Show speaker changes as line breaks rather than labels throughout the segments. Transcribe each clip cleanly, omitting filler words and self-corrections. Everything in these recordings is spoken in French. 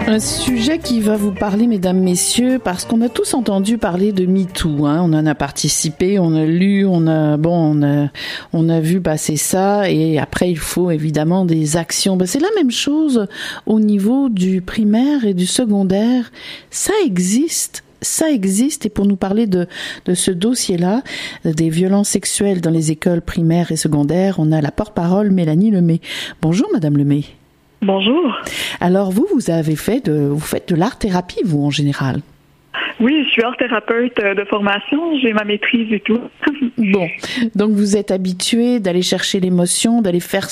Un sujet qui va vous parler, mesdames, messieurs, parce qu'on a tous entendu parler de MeToo. On en a participé, on a lu, on a vu passer ça, et après il faut évidemment des actions. C'est la même chose au niveau du primaire et du secondaire. Ça existe, et pour nous parler de ce dossier-là, des violences sexuelles dans les écoles primaires et secondaires, on a la porte-parole Mélanie Lemay. Bonjour, Madame Lemay.
Bonjour.
Alors vous faites de l'art-thérapie, vous, en général?
Oui, je suis art-thérapeute de formation, j'ai ma maîtrise et tout.
Bon, donc vous êtes habitué d'aller chercher l'émotion, d'aller faire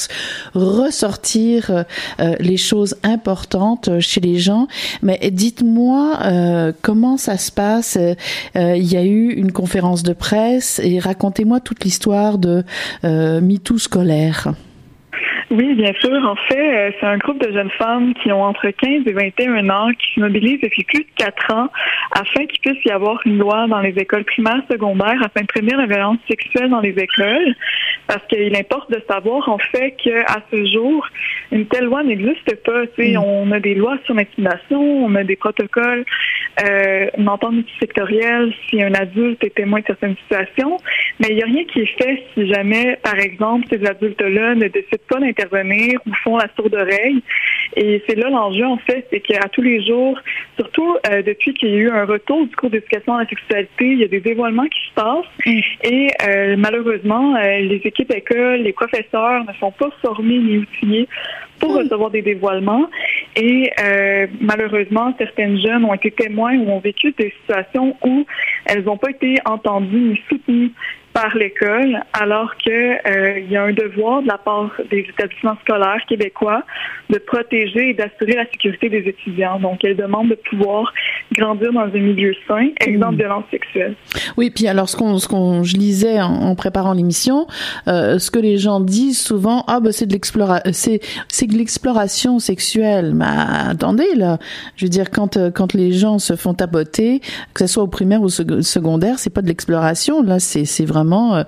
ressortir les choses importantes chez les gens. Mais dites-moi comment ça se passe. Il y a eu une conférence de presse et racontez-moi toute l'histoire de MeToo scolaire.
Oui, bien sûr. En fait, c'est un groupe de jeunes femmes qui ont entre 15 et 21 ans qui se mobilisent depuis plus de 4 ans afin qu'il puisse y avoir une loi dans les écoles primaires, secondaires, afin de prévenir la violence sexuelle dans les écoles. Parce qu'il importe de savoir, en fait, qu'à ce jour, une telle loi n'existe pas. On a des lois sur l'intimidation, on a des protocoles, une entente multisectorielle si un adulte est témoin de certaines situations, mais il n'y a rien qui est fait si jamais, par exemple, ces adultes-là ne décident pas d'intervenir ou font la sourde oreille. Et c'est là l'enjeu, en fait, c'est qu'à tous les jours, surtout depuis qu'il y a eu un retour du cours d'éducation à la sexualité, il y a des dévoilements qui se passent et malheureusement, les équipes écoles, les professeurs ne sont pas formés ni outillés pour recevoir des dévoilements. Et malheureusement, certaines jeunes ont été témoins ou ont vécu des situations où elles n'ont pas été entendues ni soutenues par l'école, alors que il y a un devoir de la part des établissements scolaires québécois de protéger et d'assurer la sécurité des étudiants. Donc, elles demandent de pouvoir grandir dans un milieu sain, exemple violence sexuelle.
Oui, puis alors je lisais en préparant l'émission, ce que les gens disent souvent, c'est de l'exploration sexuelle. Mais attendez là, je veux dire quand les gens se font tapoter, que ce soit au primaire ou au secondaire, c'est pas de l'exploration, là c'est vraiment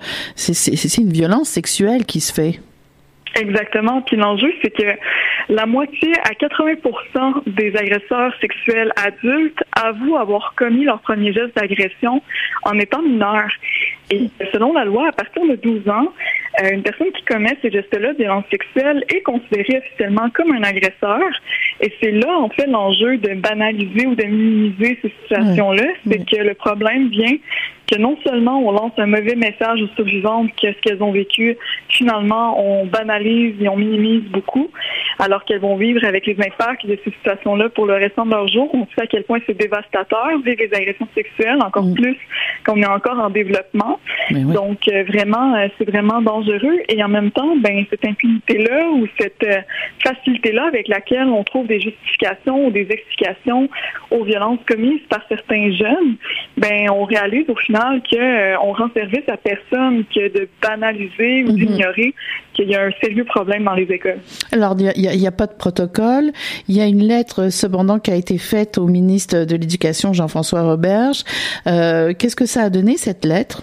c'est une violence sexuelle qui se fait.
Exactement. Puis l'enjeu, c'est que la moitié à 80% des agresseurs sexuels adultes avouent avoir commis leur premier geste d'agression en étant mineurs. Et selon la loi, à partir de 12 ans, une personne qui commet ces gestes-là de violence sexuelle est considérée officiellement comme un agresseur. Et c'est là, en fait, l'enjeu de banaliser ou de minimiser ces situations-là. C'est que le problème vient que non seulement on lance un mauvais message aux survivantes que ce qu'elles ont vécu, finalement, on banalise et on minimise beaucoup, alors qu'elles vont vivre avec les impacts de ces situations-là pour le restant de leur jour. On sait à quel point c'est dévastateur, vivre les agressions sexuelles, encore plus qu'on est encore en développement. Donc, vraiment, c'est vraiment dangereux. Et en même temps, cette impunité-là ou cette facilité-là avec laquelle on trouve des justifications ou des explications aux violences commises par certains jeunes, on réalise au final qu'on rend service à personne que de banaliser ou d'ignorer qu'il y a un sérieux problème dans les écoles.
Alors, il y a pas de protocole. Il y a une lettre, cependant, qui a été faite au ministre de l'Éducation, Jean-François Roberge. Qu'est-ce que ça a donné, cette lettre?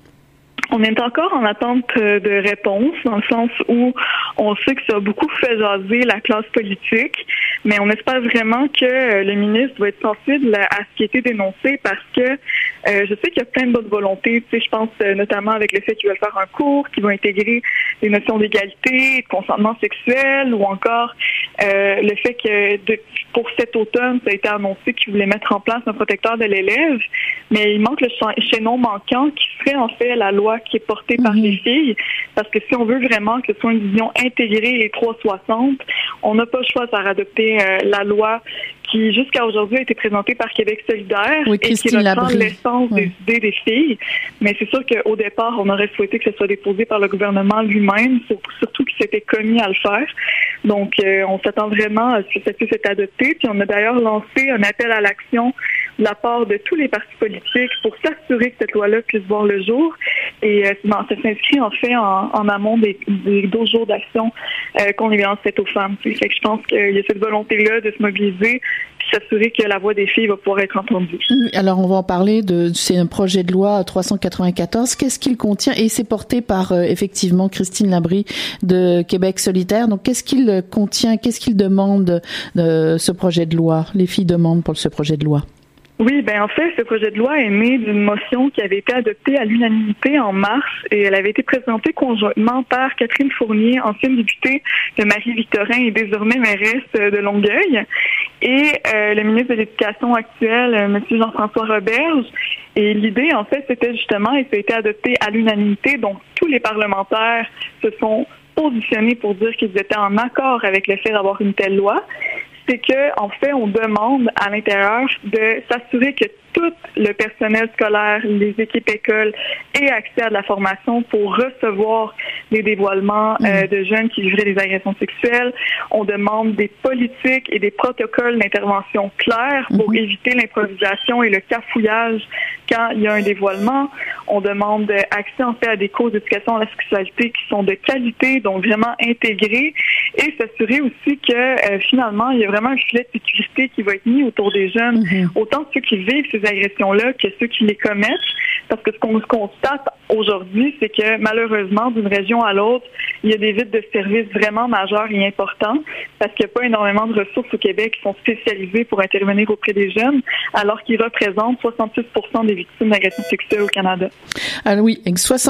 On est encore en attente de réponse, dans le sens où on sait que ça a beaucoup fait jaser la classe politique, mais on espère vraiment que le ministre va être sensible à ce qui a été dénoncé parce que je sais qu'il y a plein de bonnes volontés. Je pense notamment avec le fait qu'ils veulent faire un cours qui va intégrer les notions d'égalité, de consentement sexuel, ou encore le fait que pour cet automne, ça a été annoncé qu'ils voulaient mettre en place un protecteur de l'élève, mais il manque le chaînon manquant qui serait en fait la loi qui est portée par les filles, parce que si on veut vraiment que ce soit une vision intégrée et 360, on n'a pas le choix de faire adopter la loi qui, jusqu'à aujourd'hui, a été présentée par Québec solidaire et qui reprend l'essence des idées des filles. Mais c'est sûr qu'au départ, on aurait souhaité que ce soit déposé par le gouvernement lui-même, surtout qu'il s'était commis à le faire. Donc, on s'attend vraiment à ce que ça puisse être adopté. Puis, on a d'ailleurs lancé un appel à l'action de la part de tous les partis politiques pour s'assurer que cette loi-là puisse voir le jour. Et ça s'inscrit en fait en amont des 12 jours d'action contre les violences faites aux femmes. Fait que je pense qu'il y a cette volonté-là de se mobiliser s'assurer que la voix des filles va pouvoir être entendue.
Alors, on va en parler c'est un projet de loi 394. Qu'est-ce qu'il contient? Et c'est porté par, effectivement, Christine Labrie de Québec Solitaire. Donc, qu'est-ce qu'il contient? Qu'est-ce qu'il demande, ce projet de loi? Les filles demandent pour ce projet de loi.
Oui, en fait, ce projet de loi est né d'une motion qui avait été adoptée à l'unanimité en mars et elle avait été présentée conjointement par Catherine Fournier, ancienne députée de Marie-Victorin et désormais mairesse de Longueuil, et le ministre de l'Éducation actuel, M. Jean-François Roberge. Et l'idée, en fait, c'était justement, et ça a été adopté à l'unanimité, donc tous les parlementaires se sont positionnés pour dire qu'ils étaient en accord avec le fait d'avoir une telle loi. C'est que, en fait, on demande à l'intérieur de s'assurer que tout le personnel scolaire, les équipes écoles aient accès à de la formation pour recevoir les dévoilements de jeunes qui vivraient des agressions sexuelles. On demande des politiques et des protocoles d'intervention clairs pour éviter l'improvisation et le cafouillage quand il y a un dévoilement. On demande accès en fait à des cours d'éducation à la sexualité qui sont de qualité, donc vraiment intégrés, et s'assurer aussi que finalement il y a vraiment un filet de sécurité qui va être mis autour des jeunes, autant ceux qui vivent ces agressions-là que ceux qui les commettent, parce que ce qu'on constate aujourd'hui, c'est que malheureusement, d'une région à l'autre, il y a des vides de services vraiment majeurs et importants, parce qu'il n'y a pas énormément de ressources au Québec qui sont spécialisées pour intervenir auprès des jeunes, alors qu'ils représentent 66% des victimes d'agressions sexuelles au Canada.
Alors oui,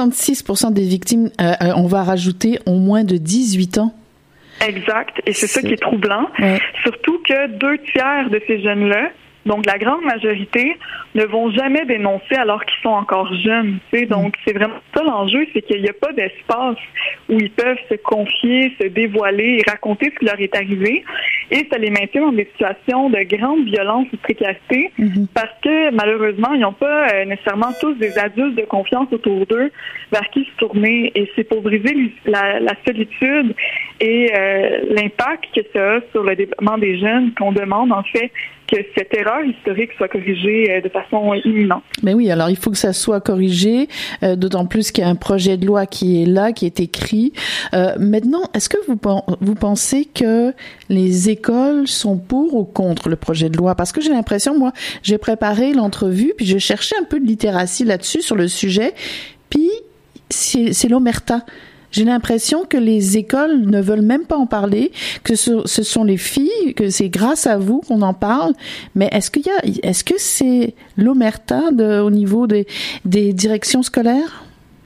66% des victimes, on va rajouter, ont moins de 18 ans.
Exact, et c'est ça qui est troublant. Ouais. Surtout que 2/3 de ces jeunes-là, donc la grande majorité, ne vont jamais dénoncer alors qu'ils sont encore jeunes. Tu sais. Donc c'est vraiment ça l'enjeu, c'est qu'il n'y a pas d'espace où ils peuvent se confier, se dévoiler et raconter ce qui leur est arrivé. Et ça les maintient dans des situations de grande violence ou de précarité parce que malheureusement, ils n'ont pas nécessairement tous des adultes de confiance autour d'eux vers qui se tourner. Et c'est pour briser la solitude et l'impact que ça a sur le développement des jeunes qu'on demande en fait que cette erreur historique soit corrigée de façon imminente.
Mais oui, alors il faut que ça soit corrigé, d'autant plus qu'il y a un projet de loi qui est là, qui est écrit. Maintenant, est-ce que vous pensez que les écoles sont pour ou contre le projet de loi? Parce que j'ai l'impression, moi, j'ai préparé l'entrevue, puis je cherchais un peu de littératie là-dessus, sur le sujet, puis c'est l'omerta. J'ai l'impression que les écoles ne veulent même pas en parler, que ce sont les filles, que c'est grâce à vous qu'on en parle. Mais est-ce que c'est l'omerta au niveau des directions scolaires?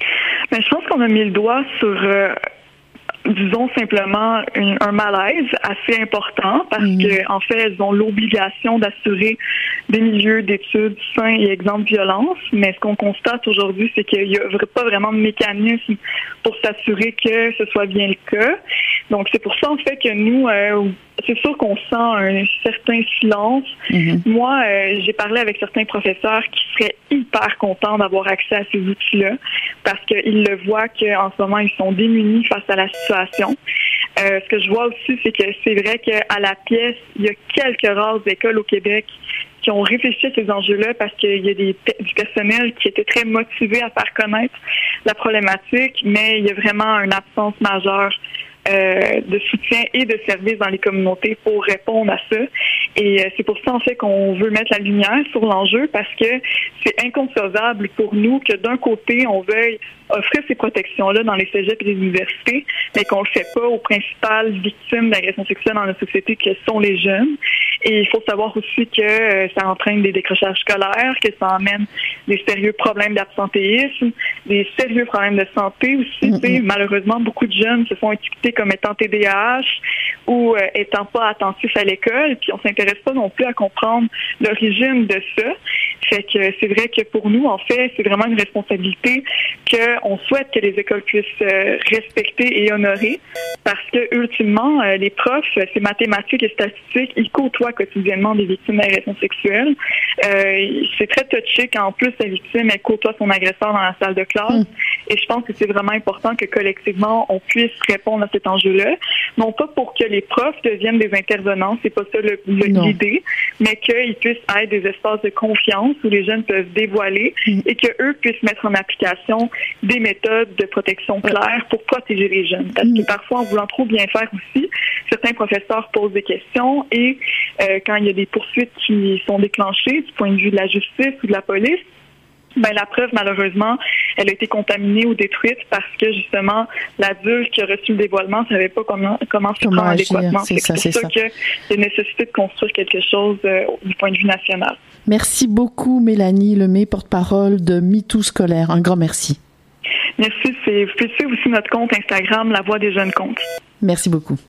Je pense qu'on a mis le doigt sur, disons simplement, un malaise assez important parce que en fait, elles ont l'obligation d'assurer des milieux d'études sains et exempts de violence. Mais ce qu'on constate aujourd'hui, c'est qu'il n'y a pas vraiment de mécanisme pour s'assurer que ce soit bien le cas. Donc, c'est pour ça, en fait, que nous, c'est sûr qu'on sent un certain silence. Moi, j'ai parlé avec certains professeurs qui seraient hyper contents d'avoir accès à ces outils-là parce qu'ils le voient qu'en ce moment, ils sont démunis face à la situation. Ce que je vois aussi, c'est que c'est vrai qu'à la pièce, il y a quelques rares écoles au Québec qui ont réfléchi à ces enjeux-là parce qu'il y a du personnel qui était très motivé à faire connaître la problématique, mais il y a vraiment une absence majeure de soutien et de services dans les communautés pour répondre à ça. Et c'est pour ça, en fait, qu'on veut mettre la lumière sur l'enjeu parce que c'est inconcevable pour nous que d'un côté, on veuille offrir ces protections-là dans les cégeps et les universités, mais qu'on le fait pas aux principales victimes d'agressions sexuelles dans la société que sont les jeunes. Et il faut savoir aussi que ça entraîne des décrochages scolaires, que ça amène des sérieux problèmes d'absentéisme, des sérieux problèmes de santé aussi. Malheureusement, beaucoup de jeunes se font étiqueter comme étant TDAH ou étant pas attentifs à l'école, puis on s'intéresse pas non plus à comprendre l'origine de ça. Fait que c'est vrai que pour nous, en fait, c'est vraiment une responsabilité qu'on souhaite que les écoles puissent respecter et honorer parce que, ultimement, les profs, c'est mathématiques et statistiques, ils côtoient quotidiennement des victimes d'agressions sexuelles. C'est très touché quand, en plus, la victime, elle côtoie son agresseur dans la salle de classe. Et je pense que c'est vraiment important que, collectivement, on puisse répondre à cet enjeu-là. Non pas pour que les profs deviennent des intervenants, c'est pas ça l'idée, mais qu'ils puissent être des espaces de confiance sens où les jeunes peuvent dévoiler et qu'eux puissent mettre en application des méthodes de protection claires pour protéger les jeunes. Parce que parfois, en voulant trop bien faire aussi, certains professeurs posent des questions et quand il y a des poursuites qui sont déclenchées du point de vue de la justice ou de la police, la preuve, malheureusement, elle a été contaminée ou détruite parce que, justement, l'adulte qui a reçu le dévoilement ne savait pas comment s'y prendre adéquatement. C'est pour ça qu'il y a nécessité de construire quelque chose du point de vue national.
Merci beaucoup, Mélanie Lemay, porte-parole de MeToo Scolaire. Un grand merci.
Merci. Vous pouvez suivre aussi notre compte Instagram, La Voix des Jeunes Comptes.
Merci beaucoup.